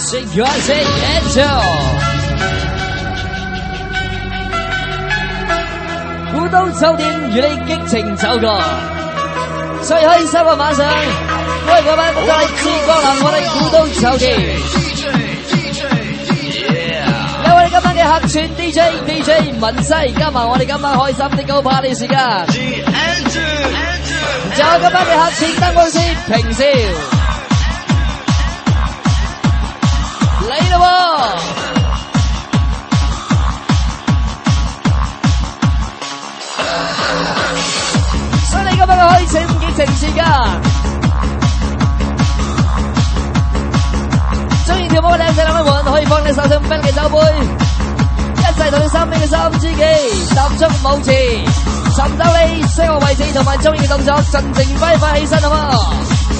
Say Angel， 古都酒店與你激情走過，最開心嘅晚上，我哋嗰班大志光臨我哋古都酒店，有我哋今晚嘅客串 DJ 文西，加埋我哋今晚開心的高 party 時間，仲有今晚嘅客串燈光師平少。嚟啦喎！所以你今日嘅開情激情時間，中意跳舞嘅靚仔兩位們可以放你手上冰嘅酒杯，一齊同你身邊嘅三知己踏足舞池，尋找你適合位置同埋中意嘅動作，盡情揮發起身好嗎？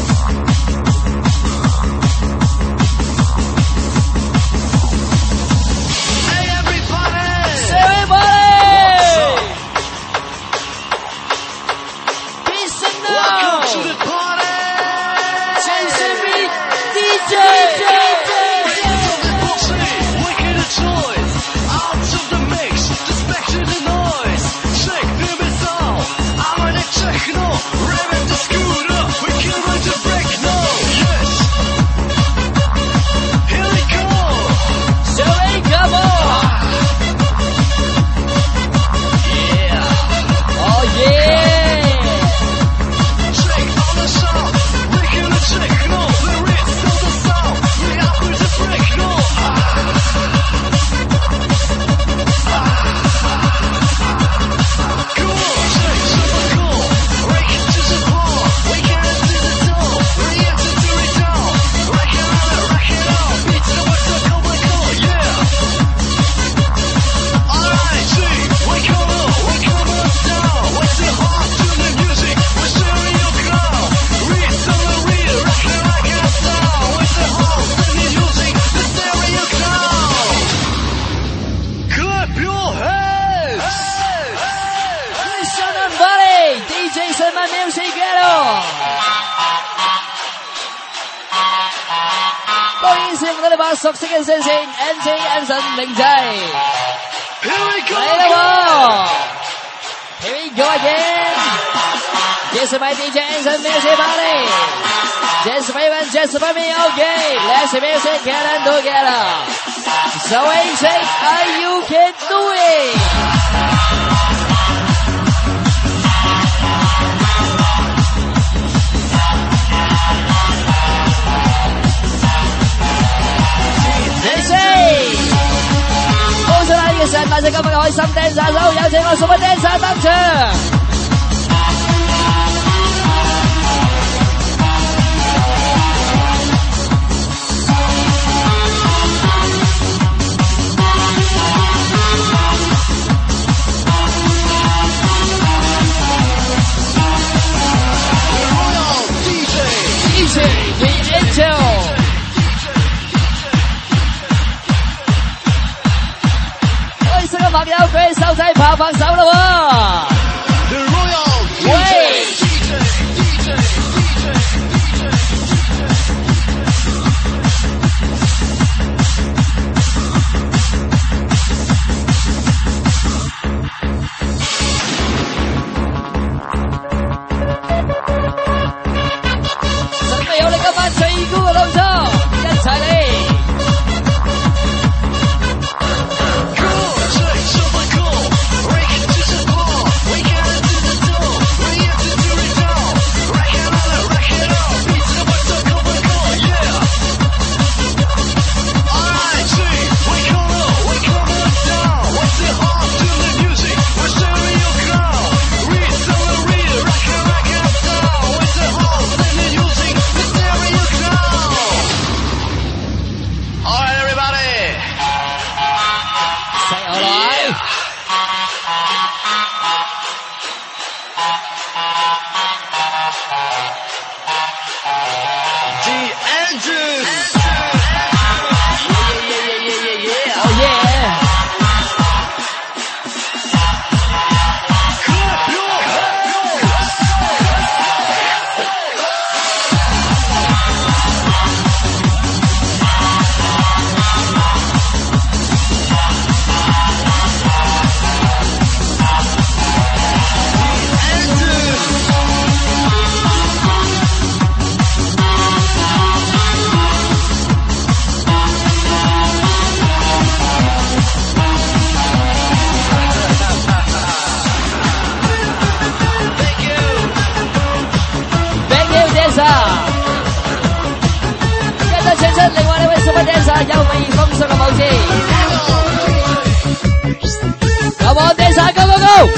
熟悉嘅聲線 ，NJ Anson 明仔，嚟啦喎 ！Here we go again！This is my DJ Anson music party。Just for you and just for me, okay. Let's music get and together. So AJ, you can do it.嘅時候，帶上今日嘅開心 dancer 手，有請我數位 dancer 登場。DJ Angel。朋友舉起手仔拍拍手啦喎！喂！準備好你今晚最高嘅動作，一齊嚟！ 啦，優美風騷嘅舞姿。Come on dancer go go go！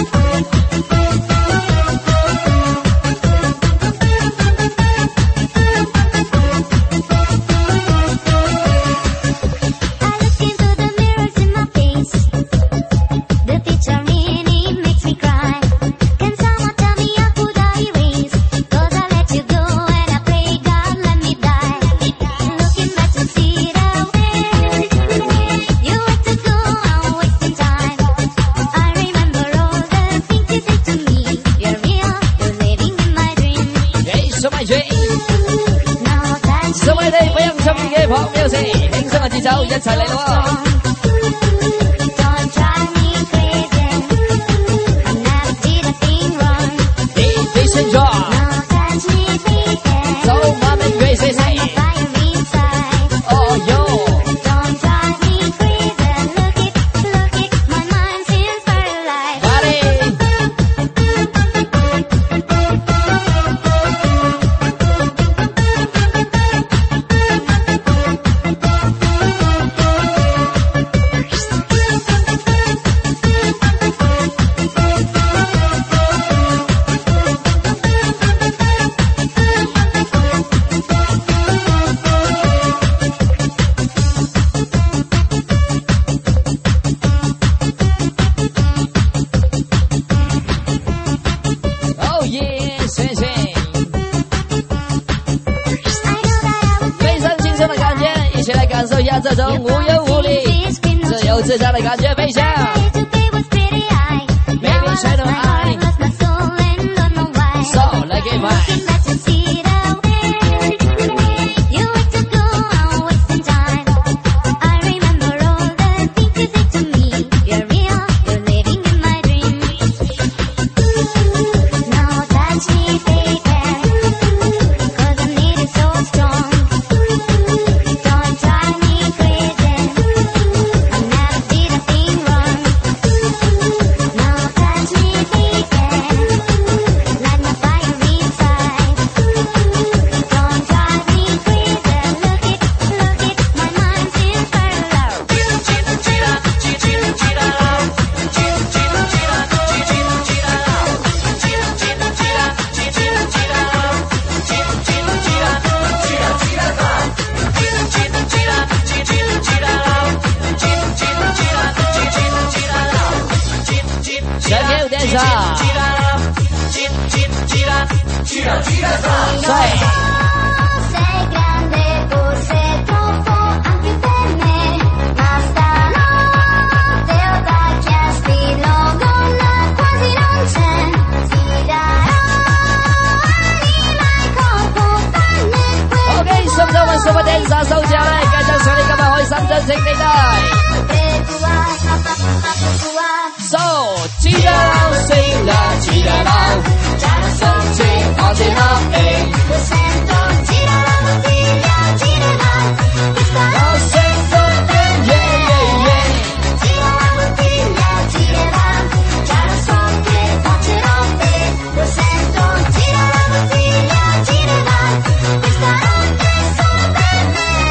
輕鬆嘅節奏，一齊嚟咯！Division Draw，So Mom and Grace say，Oh yo！这种无忧无虑、自由自在的感觉，飞翔。Maybe shadow eye， So like it Super Dancer 收獎咧，繼續上你今日開心真情地帶。So， Girao swing la girao， Danza oggi notte， Lo sento girao bottiglia girao， Lo sento yeah yeah yeah， Girao bottiglia girao， Già lo so che faccio te， Lo sento girao bottiglia girao， Questa notte solo per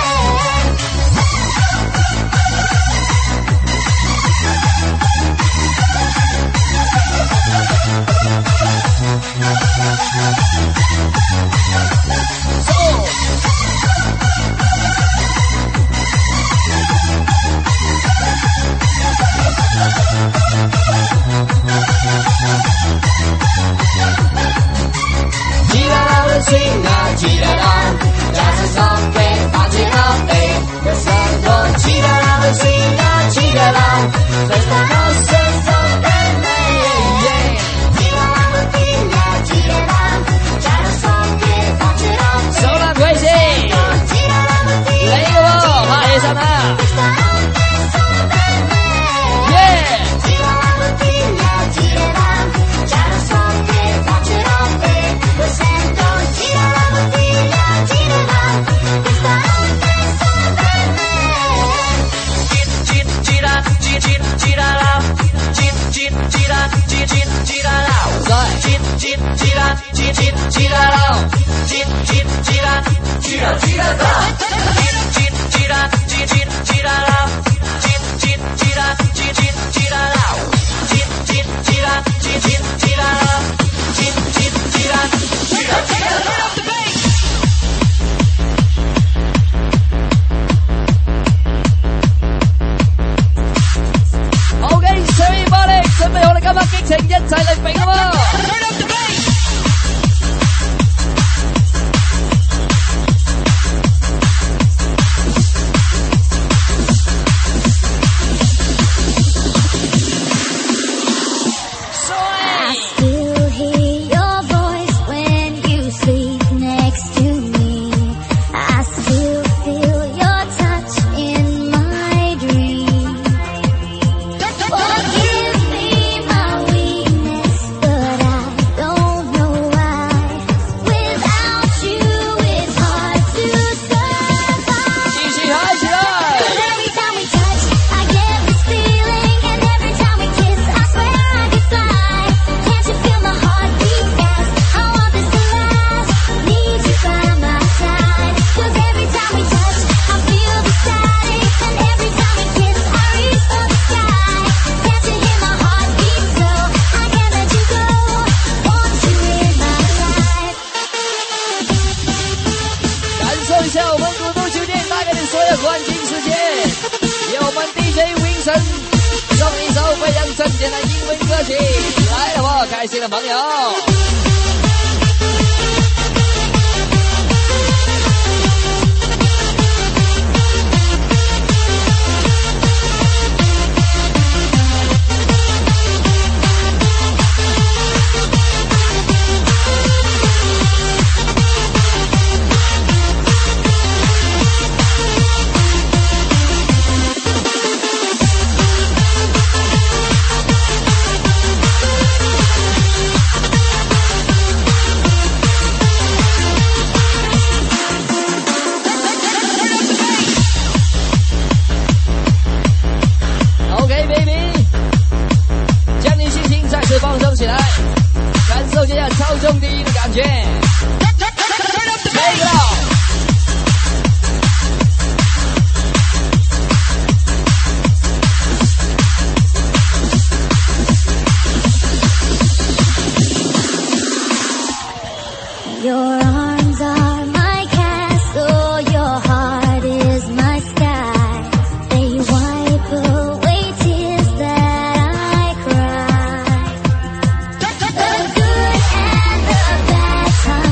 me。Girao swing la girao， già se so che faccio te， Lo sento girao swing la girao， Questa notte solo per me yeah。Girao bottiglia girao， già lo so che faccio te， Sono crazy， 嚟喎，拍起身啦！ Questa notte solo per me yeah。Girao bottiglia girao， già lo so che faccio te， Lo sento girao bottiglia girao， Questa notte solo per me。 Gira gira gira gira gira gira gira gira gira 準備好啦，今日激情一齊嚟比啦喎！正经的英文歌曲来了我开心的朋友。放松起来，感受这样超重低音的感觉。Take it out。 Your arms are my castle, your heart is my sky. They wipe away tears that I cry. The good and the bad times.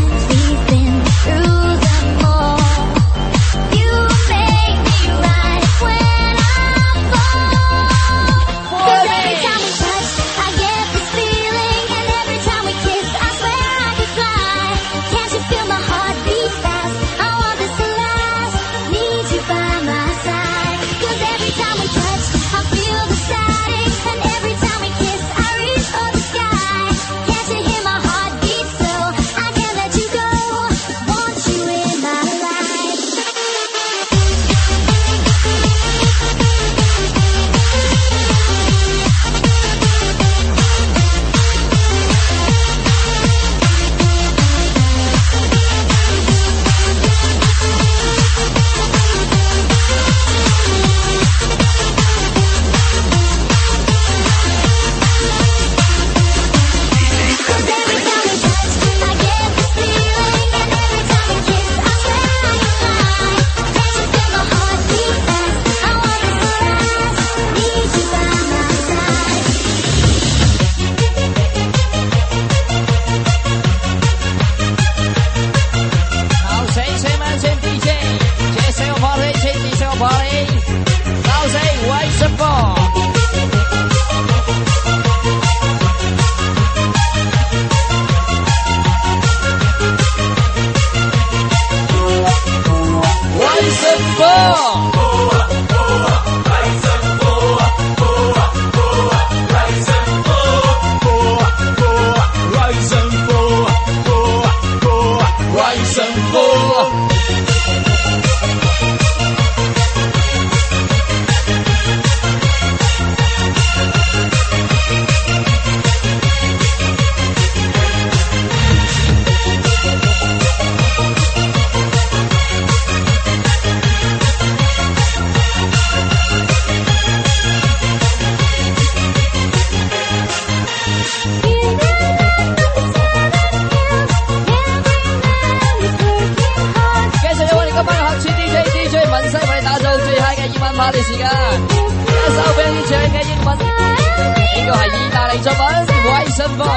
为着们为神父。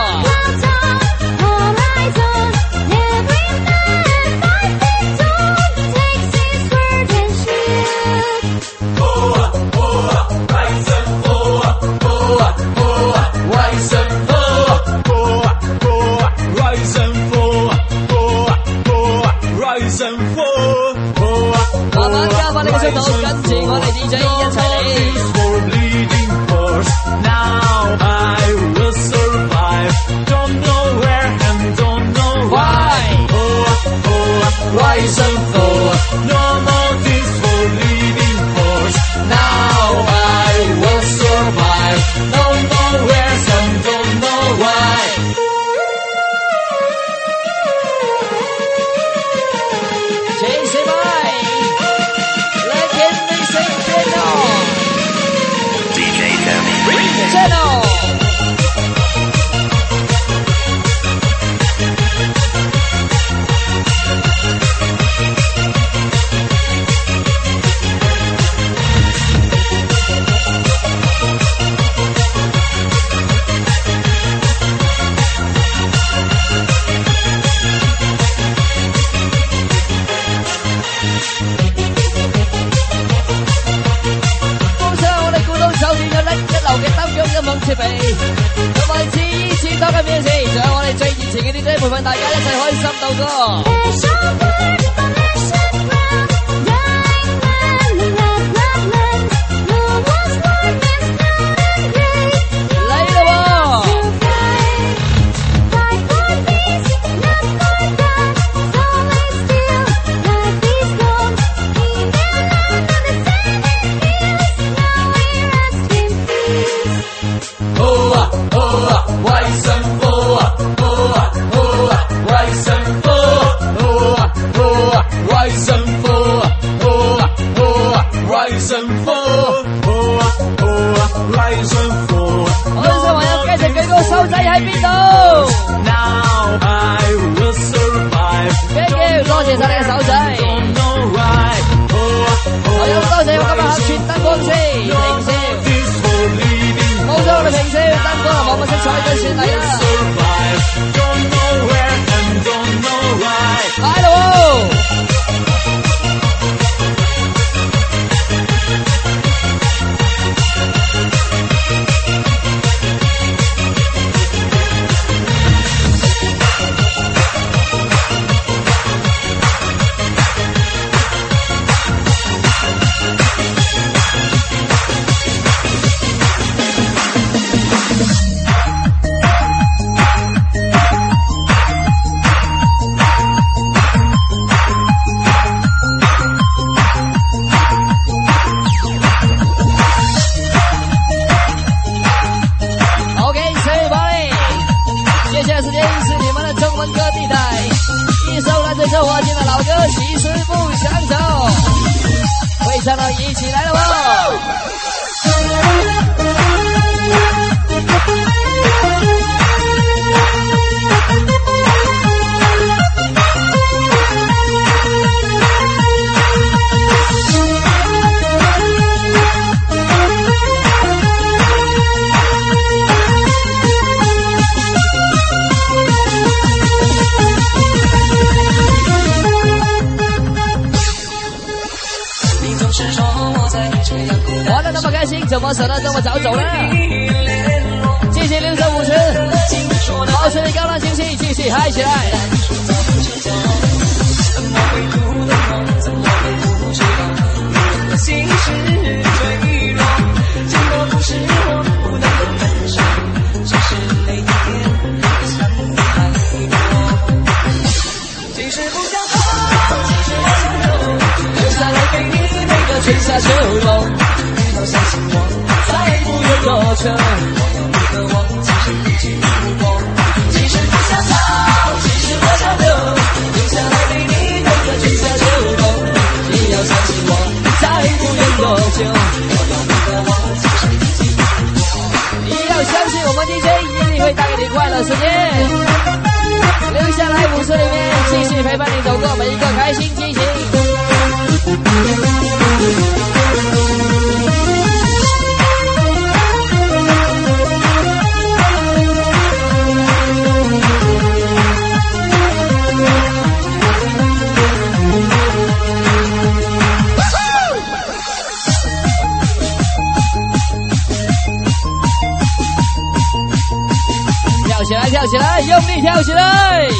慢慢加快呢個速度，跟住我哋 DJ 一齊嚟。Now I will survive. Don't know where and don't know why. Rise and fall. No more this for leading force. Now I will survive. Don't know where and don't know why. Chase by. Let him sing channel. DJ Tony. Channel. 設備，同埋次多嘅面試，仲有我哋最熱情嘅 DJ 陪伴大家一齊開心到歌。嚟咯喎！我哋小朋友繼續舉高手仔喺邊度？多謝晒你嘅手仔。我要多謝我今日合全燈光師平少。冇錯，我哋平少燈光冇乜色彩都算嚟啦。嚟咯喎！一起来了哇！玩得那么开心，怎么舍得这么早走呢？继续65次，保持高浪兴起，继续嗨起来！心事坠落，经过不是我不能忍受，只是每天想你太多。即使不想走，即使我想留，留下来给你每个春夏秋冬。要相信我，再不用多求。我有你的忘，即使不经不过，即使不想逃，即使我想留，留下来给你每个春夏秋冬。你要相信我，再不用多久。我有你的忘，即使不经不过。你要相信我们 DJ 一定会带给你快乐世界。留下来5次里面，继续陪伴你走过每一个开心激情。 起来，跳起来，用力跳起来！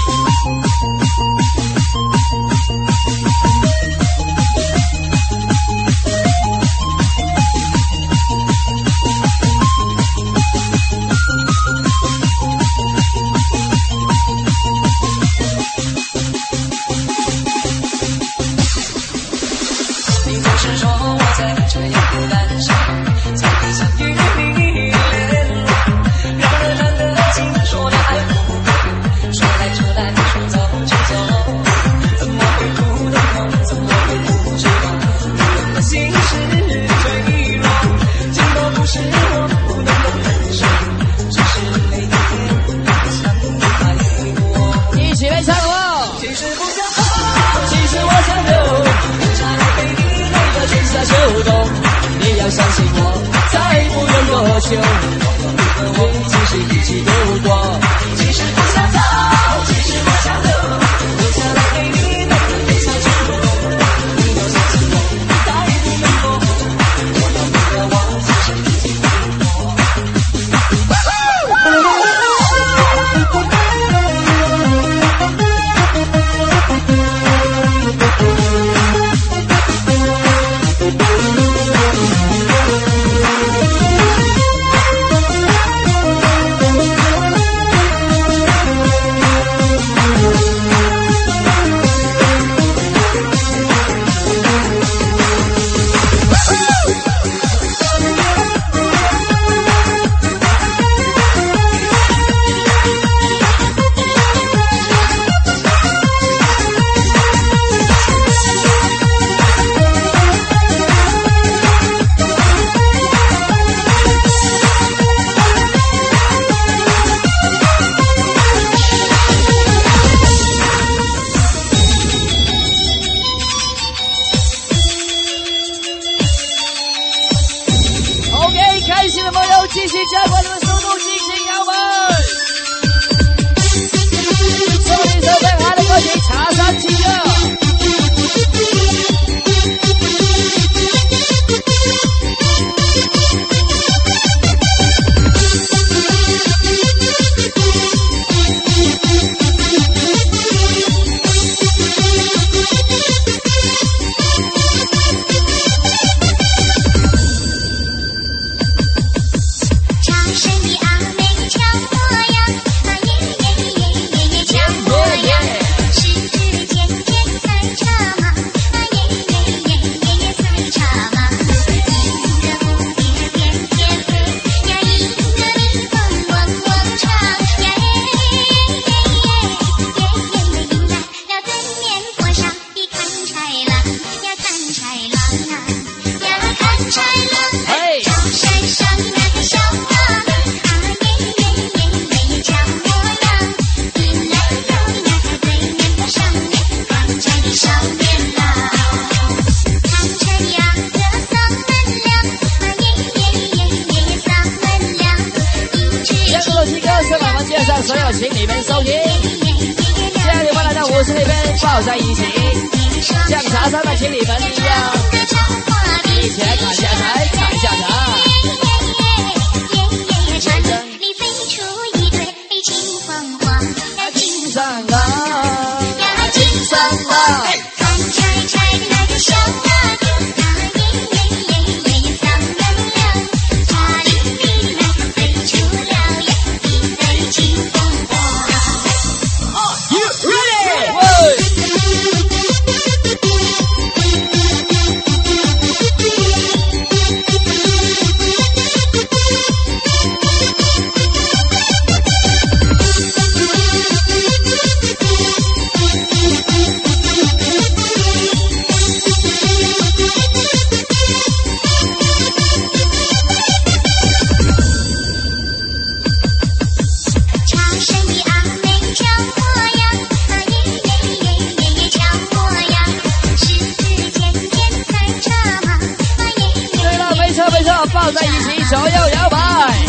抱在一起，左右摇摆。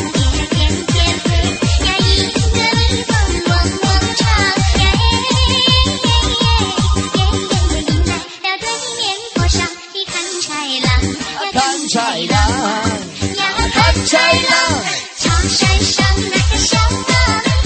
看豺狼，看豺狼，草山上那个小河。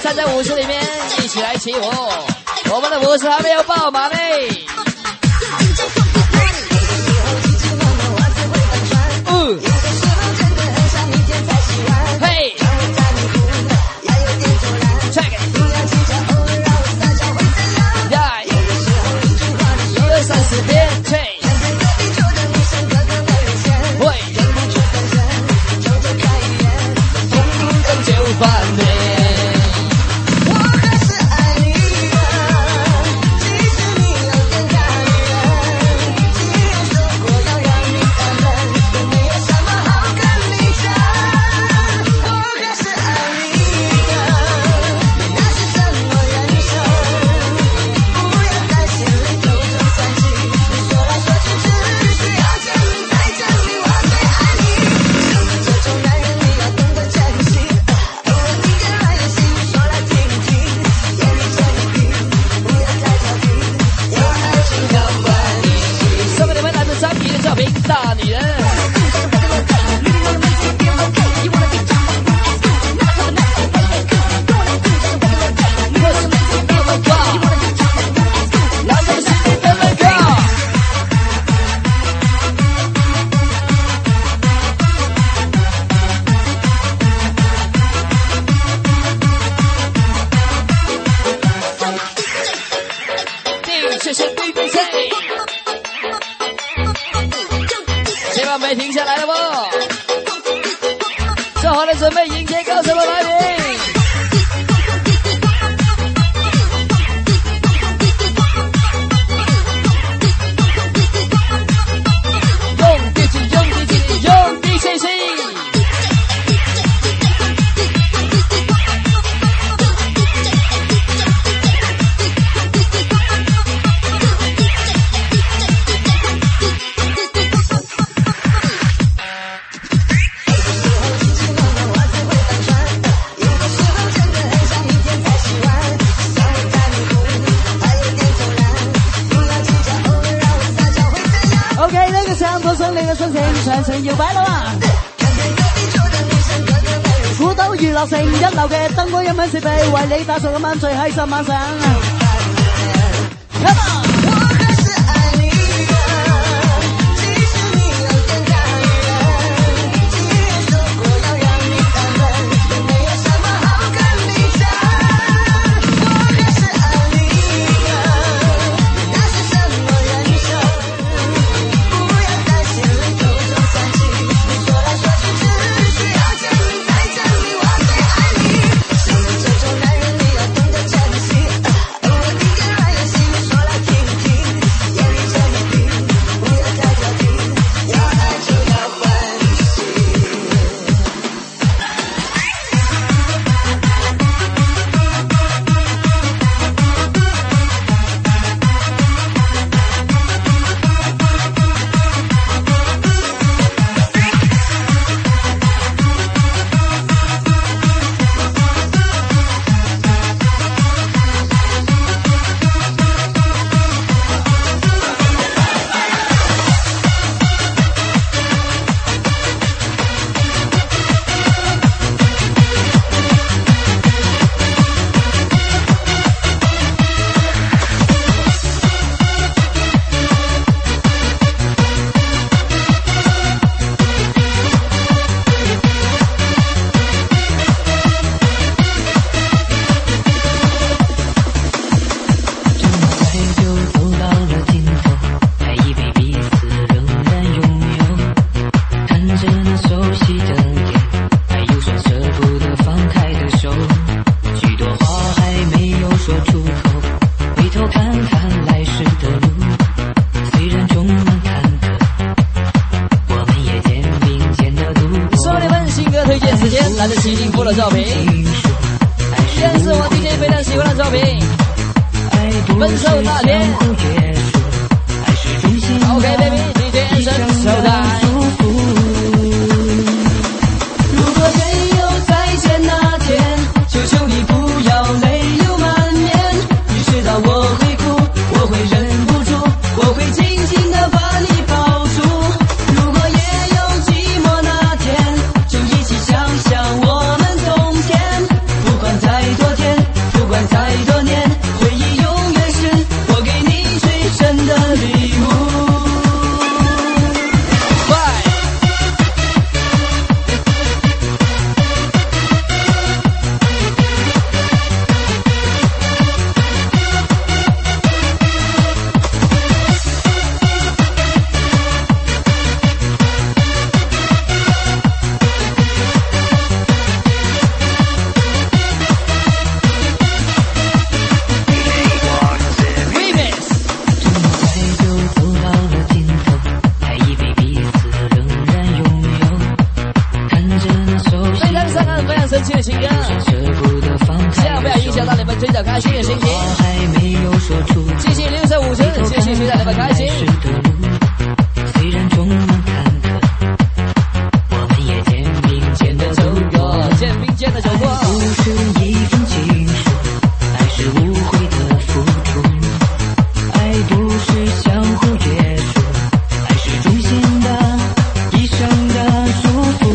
站在舞池里面一起来起舞，我们的舞池还没有爆满呢。嘿 check it 1、2、3、4遍 check 会就翻脸。大女人，没停下来了不？做好了准备迎接高手的来临。用力气，用力气，用力气气。 長城搖擺啦！古島娛樂城一流嘅燈光音響設備，為你打造今晚最開心晚上。Come on！ 来自习近平的照片，依然是我 DJ 非常喜欢的照片。分手那天 ，OK baby DJ Anson 收台。 如果也有再见那天，求求你不要泪流满面。你知道我会哭，我会忍不住，我会紧紧地把你抱住。如果也有寂寞那天，就一起想想我们从前，不管再多天。 还没有说出口。 谢谢65村，谢谢学长那么开心。 虽然充满坎坷，我们也肩并肩的走过， 肩并肩的走过。 不是一封情书，爱是无悔的付出，爱不是相互约束，爱是忠心的一生的祝福。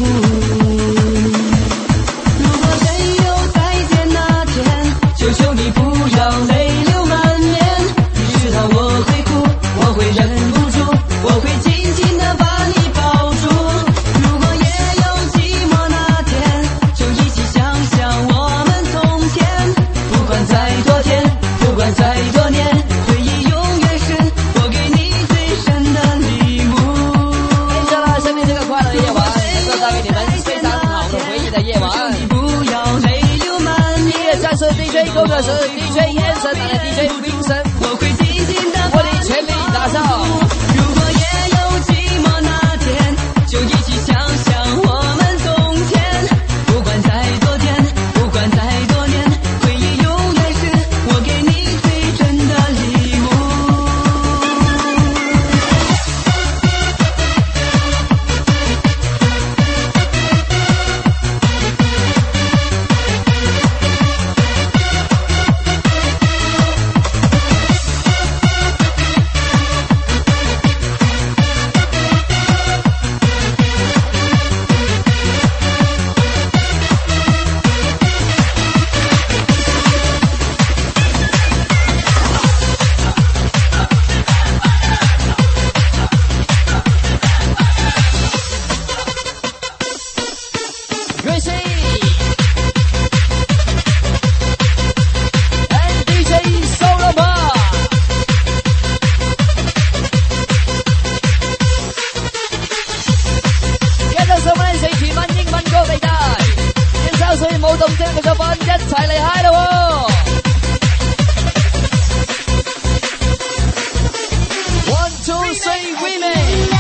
如果真有再见那天，求求你不要泪流满面，你知道我会哭，我会忍不住，我会紧紧地把你抱住。如果也有寂寞那天，就一起想想我们从前。不管再多天，不管再多年，回忆永远是我给你最深的礼物。 接下来生命这个快乐的夜晚，能够带给你们非常好的回忆的夜晚。 你不要泪流满面。 音乐战士 DJ 工作室 DJ Anson 和 DJ Vincent， 我会紧紧地为你全力打造。 如果也有寂寞那天，就一起想想我们从前。不管再多天，不管再多年，回忆永远是我给你最真的礼物。 Gracie and DJ Solomon， 跟住上嚟四全蚊英文歌地帶，應收水舞動聲嘅作品一齊嚟嗨咯喎 ！One two three remix。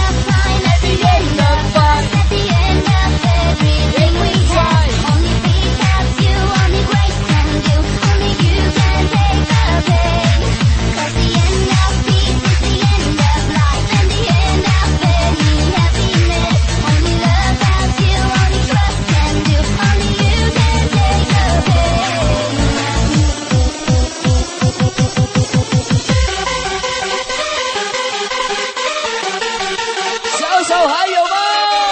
手还有吗？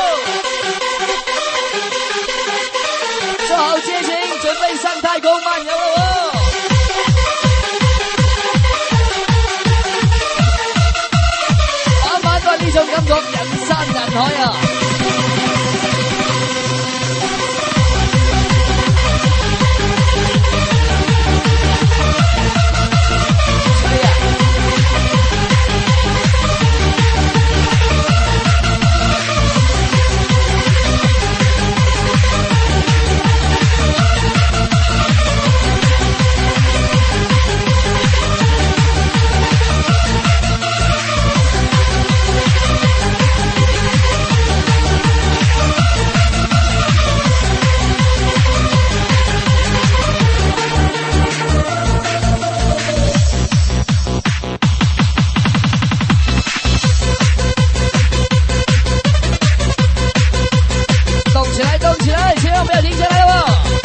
做好接亲，准备上太空漫游了哦！晚晚都係呢種感覺，人山人海啊！动起来，千万不要停下来哦！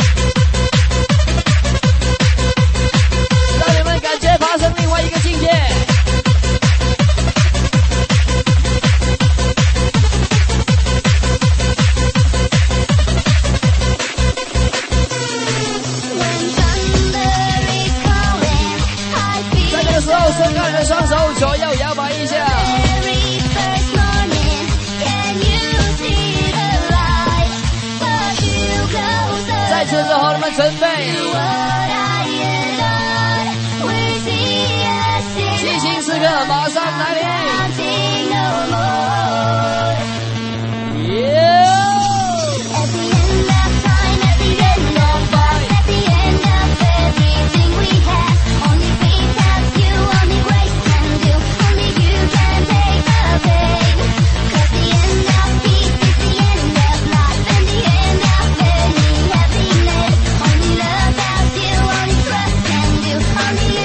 让你们感觉爬升另外一个境界。在这个时候，伸开你的双手，左右摇摆一下。在此之后，你们准备，激情时刻马上来临。 Only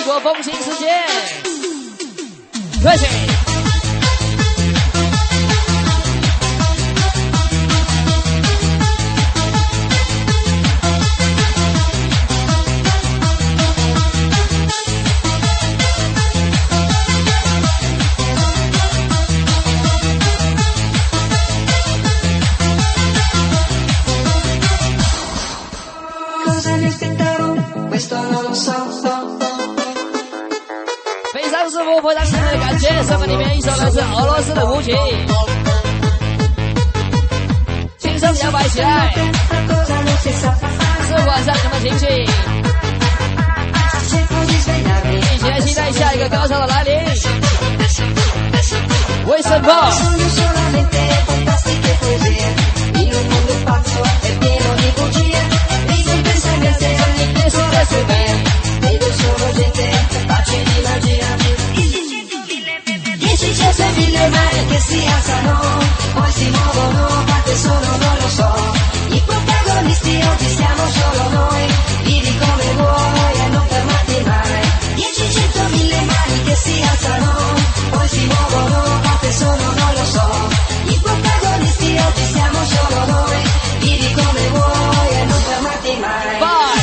异国风情时间，开始。非常舒服，非常喜欢的感觉。送给你们一首来自俄罗斯的舞曲，轻声摇摆起来，是晚上什么情绪？一起来期待下一个高潮的来临。为什么？ Mille mani che si alzano, poi si muovono, parte solo non lo so. I protagonisti oggi siamo solo noi, vivi come vuoi e non fermati mai. 10, 100, 1000 mani che si alzano, poi si muovono, parte solo non lo so. I protagonisti oggi siamo solo noi, vivi come vuoi e non fermati mai. Vai!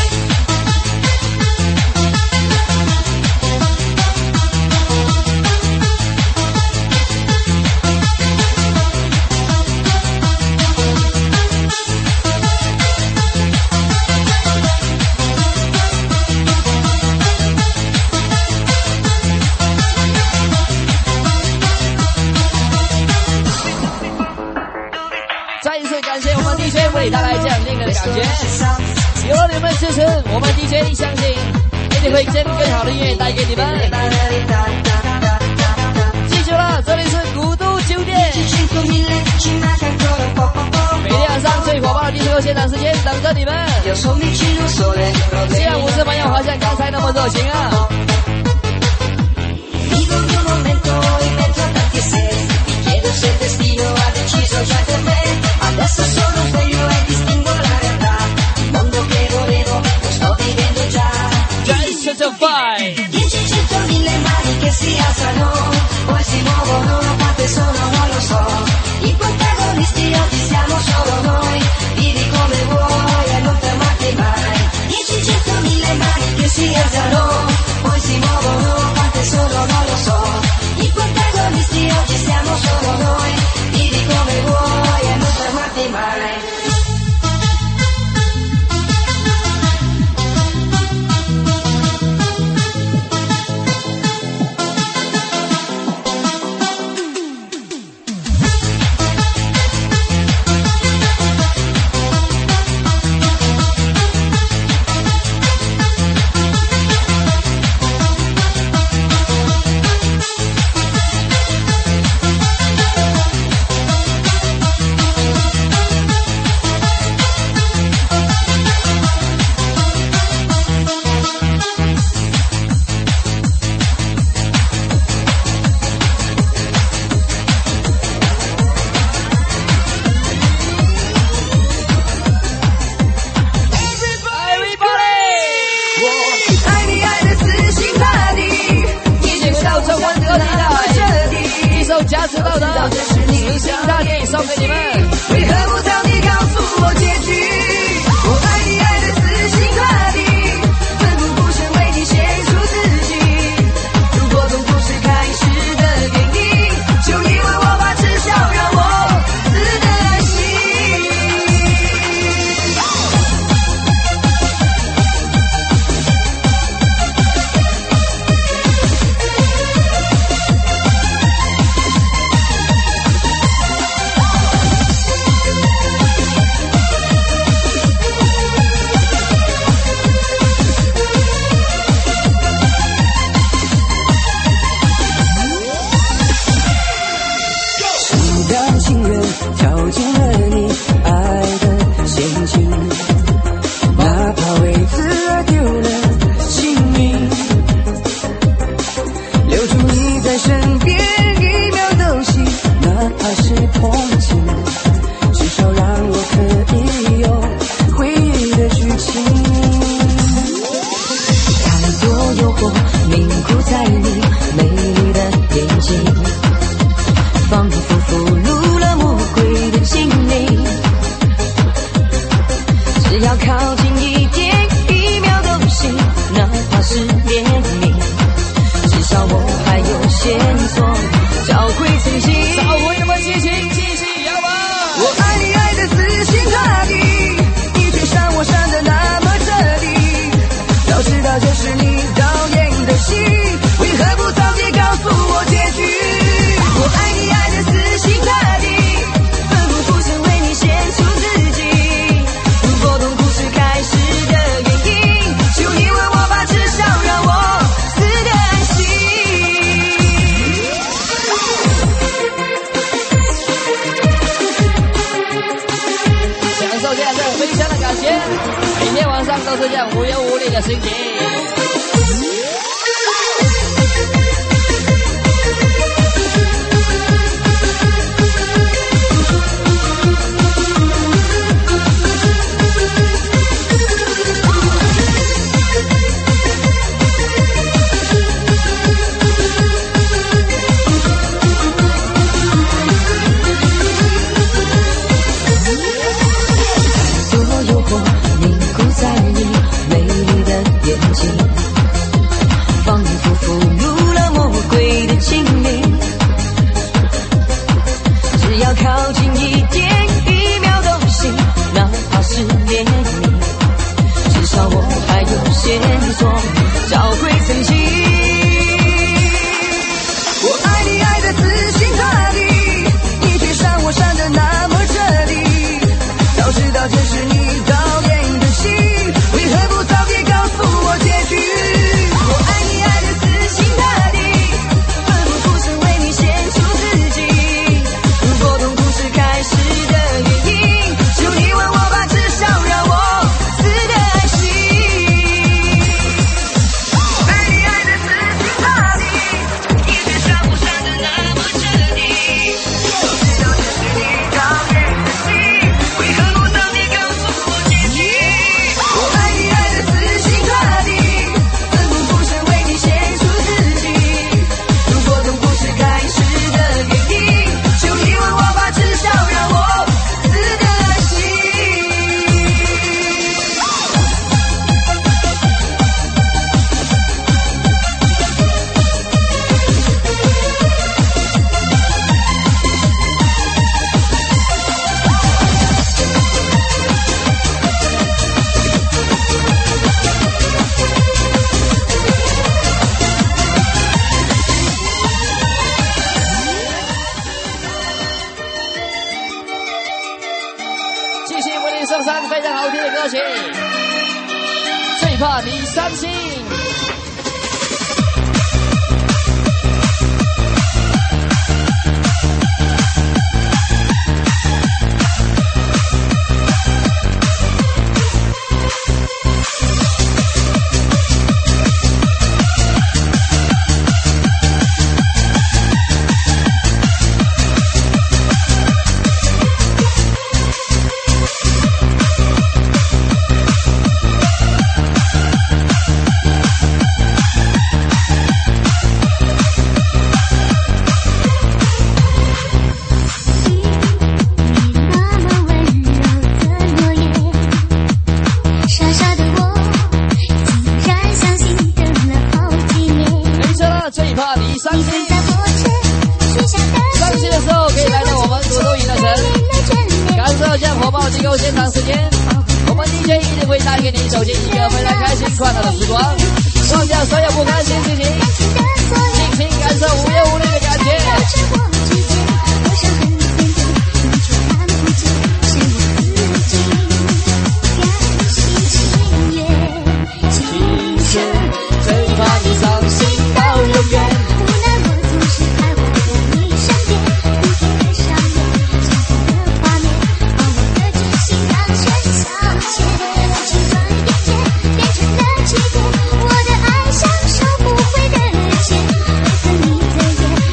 为带来这样令人的感觉，有了你们支持，我们 DJ 相信一定会将更好的音乐带给你们。记住了，这里是古都酒店，每天晚上最火爆的disco现场时间等着你们。希望舞狮朋友好像刚才那么热情啊！ Adesso sono sveglio e distingo la realtà. Il mondo che volevo lo sto vivendo già. Just a fine. 10, 100, 1000 mani che si alzano, poi si muovono, quante sono non lo so. I protagonisti oggi siamo solo noi, vivi come vuoi e non fermati mai. 10, 100, 1000 mani che si alzano, poi si muovono, quante sono non lo so. I protagonisti oggi siamo solo noi, vivi come vuoi e non fermati mai. 家知道的，死心塌地送给你们。 为何不早点告诉我结局？我爱你爱的死心塌地，奋不顾身为你献出自己。如果从故事开始的给你，就因为我把耻笑让我死得心。跳进了你爱的陷阱，哪怕为此而丢了性命，留住你在身边一秒都行，哪怕是同情，至少让我可以有回忆的剧情。太多诱惑，没常都是这样无忧无虑的心情。 靠近一点，1秒都行，哪怕是涟漪，至少我还有线索找回曾经。我爱你爱得死心塌地，你却伤我伤得那么彻底。早知道这是你讨厌的心，为何不早点告诉我结局？我爱你爱得死心塌地，奋不顾身为你献出自己。如果痛苦是开始的原因，求你问我吧，至少让我死得安心。爱你爱得死心塌地，你却伤我伤得那么彻底。早知道这是你讨厌的心，为何不早点告诉我结局？我爱你爱得死心塌地，奋不顾身为你献出自己。如果痛苦是开始的原因，求你问我吧，至少让我死得安心。 继续为你送上非常好听的歌曲，最怕你伤心。 傻傻的我，竟然相信等了好几年。 没错了，最怕你伤心。 在火车许下的伤心的时候可以来到我们古都影乐城，感受一下火爆机构现场时间。我们 DJ 一定会带给你走进一个非常开心快乐的时光，忘掉所有不开心事情，尽情感受无忧无虑的感觉。最怕你伤心到永远。 无奈我总是徘徊在你身边，不停的上演相同的画面，把我的真心当成消遣。情转眼间变成了欺骗，我的爱像收不回的钱，为何你的眼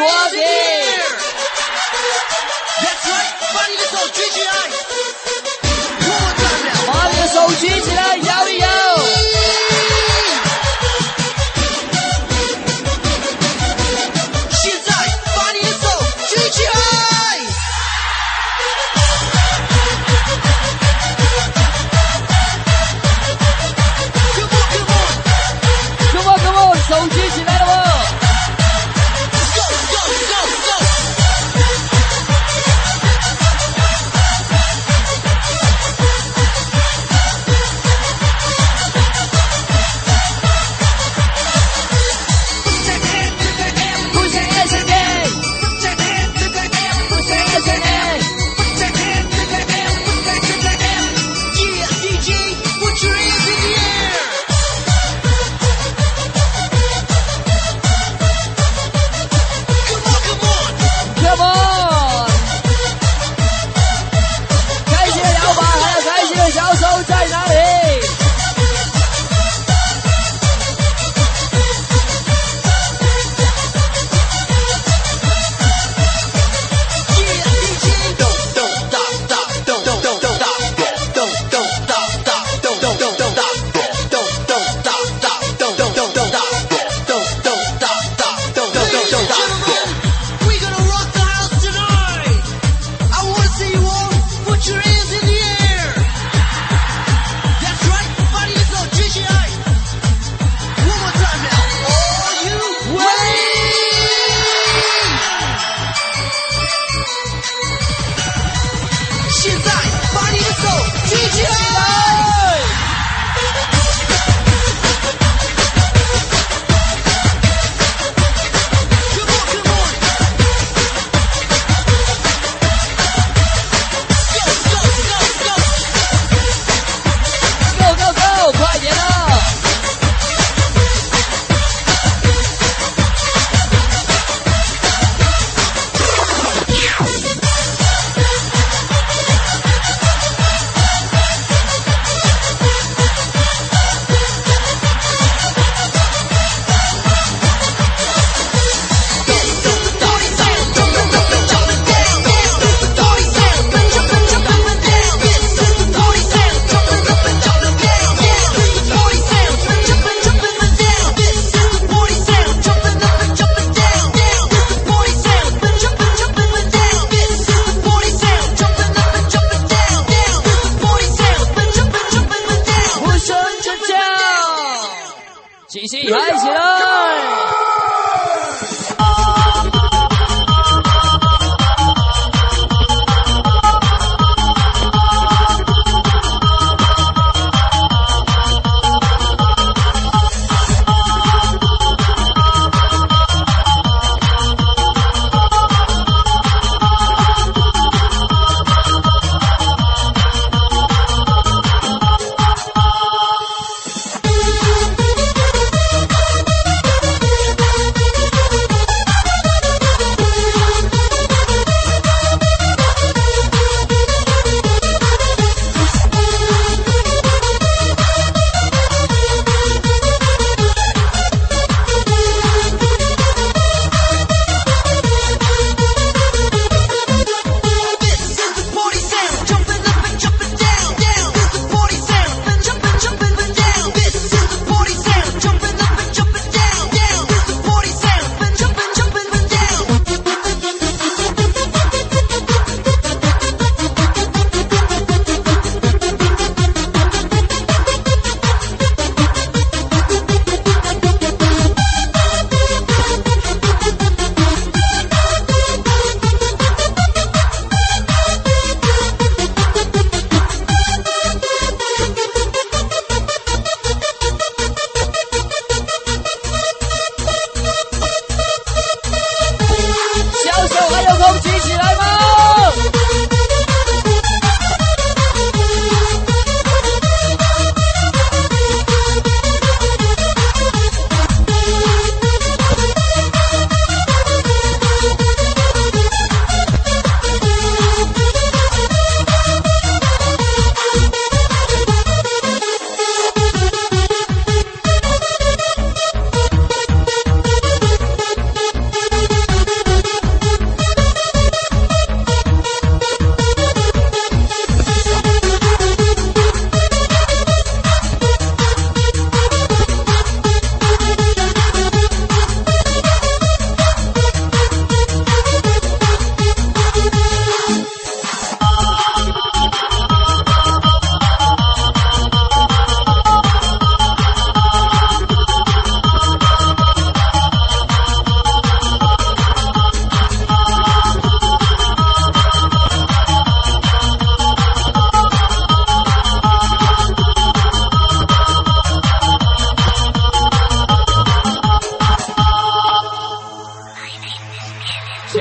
again。 把你的手举起来， 把你的手举起来，摇一摇。 现在把你的手举起来。 Come on， 手举起来了吗？ Go go go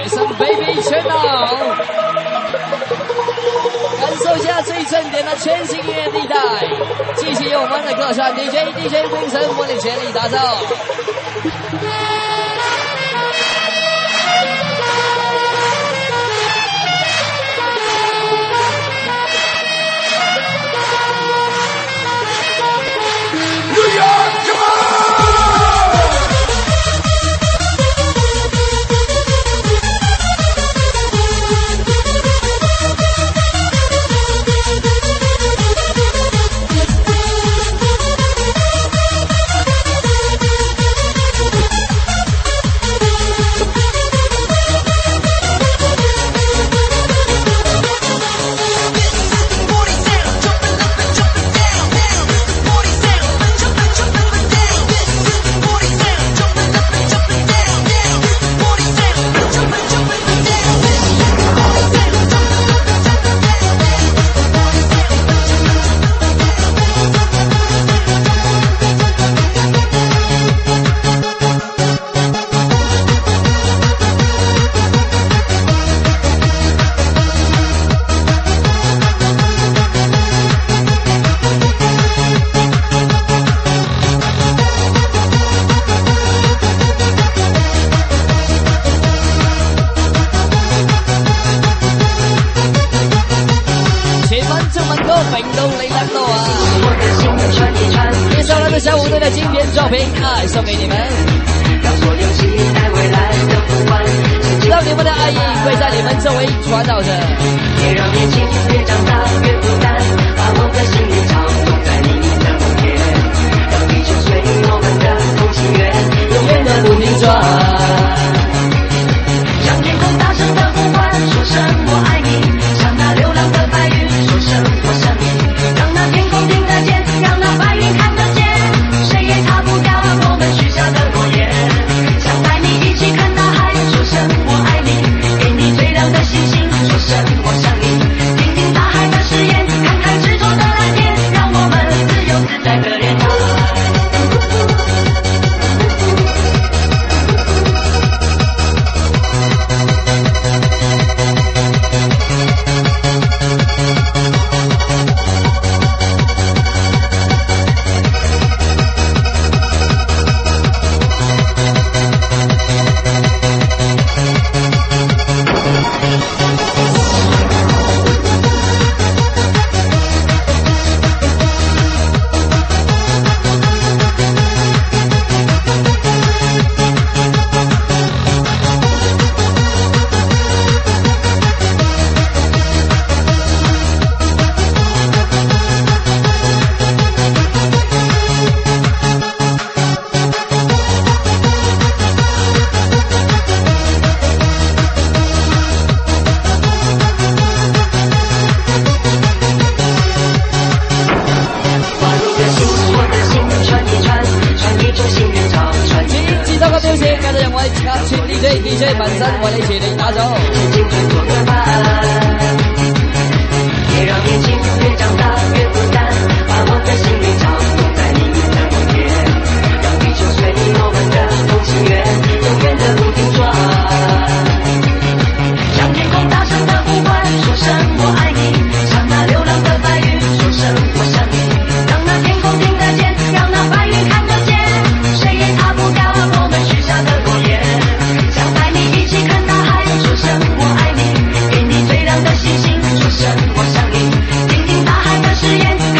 Jason Baby 全脑，感受一下最正点的全新音乐地带，继续由我们的歌手 DJ Vincent 为你全力打造。小虎队的经典作品《爱》送给你们，让所有期待未来的呼唤，让你们的爱意会在你们周围传导着，也让年轻越长大越孤单，把我的心灵常种在你的梦田，让地球随我们的同心圆永远的不停转，向天空大声的呼唤，说声我爱你，向那流浪的白云说声我想你，让那天空听得见，让那白云看得见，谁也擦不掉我们许下的诺言，想带你一起看大海，说声我爱你，给你最亮的星星，说声我想你，听听大海的誓言，看看执着的蓝天，让我们自由自在的恋爱。DJ 本身為你全力打造，也讓年輕越長大越孤單，把我的心靈常種在你的夢田，讓地球隨我們的同心圓永遠的不停轉，向天空大聲的呼喚，說聲我愛你，向那流浪的白雲說聲我想你，讓那天空聽得見，讓那白雲看得見，誰也擦不掉我們許下的諾言，想帶你一起看大海，說聲我愛你，給你最亮的星星，說聲我想你，聽聽大海的誓言，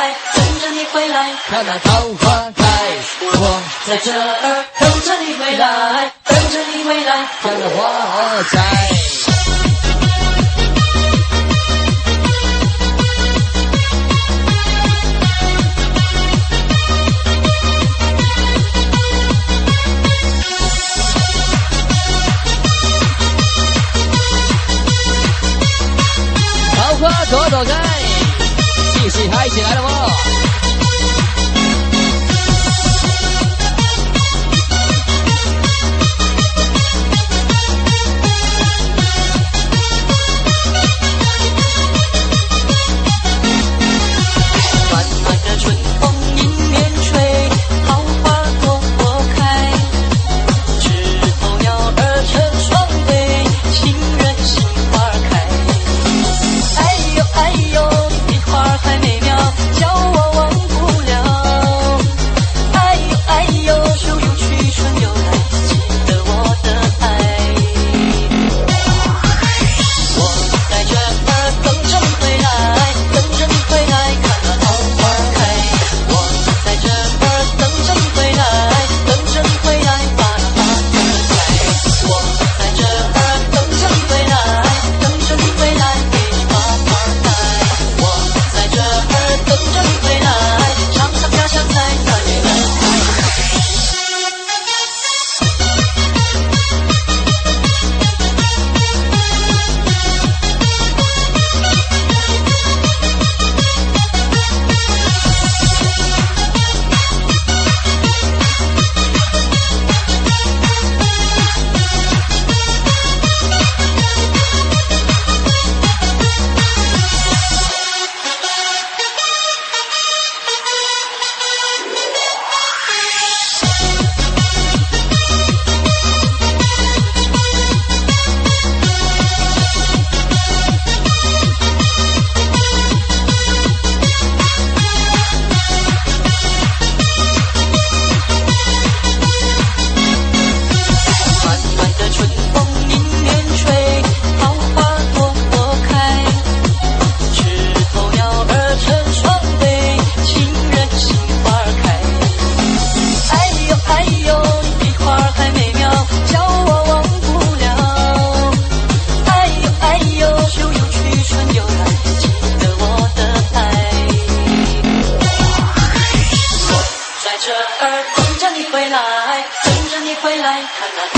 来，等着你回来， 看那桃花开。 我在这儿等着你回来，等着你回来， 看那花儿开。桃花朵朵开，继续嗨起来了吗？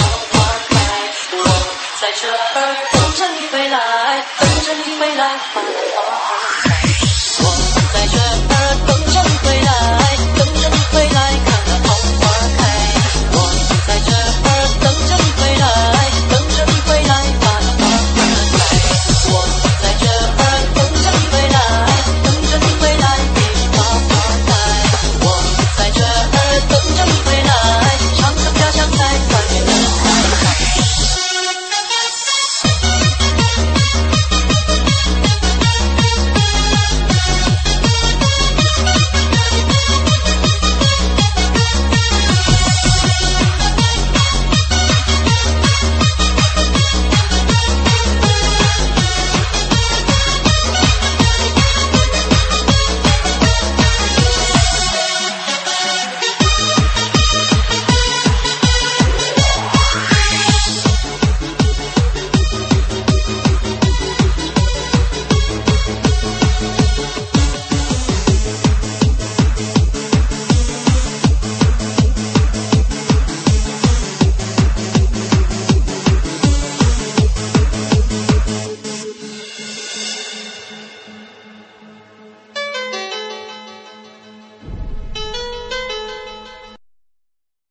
在这儿等着你回来，等着你回来。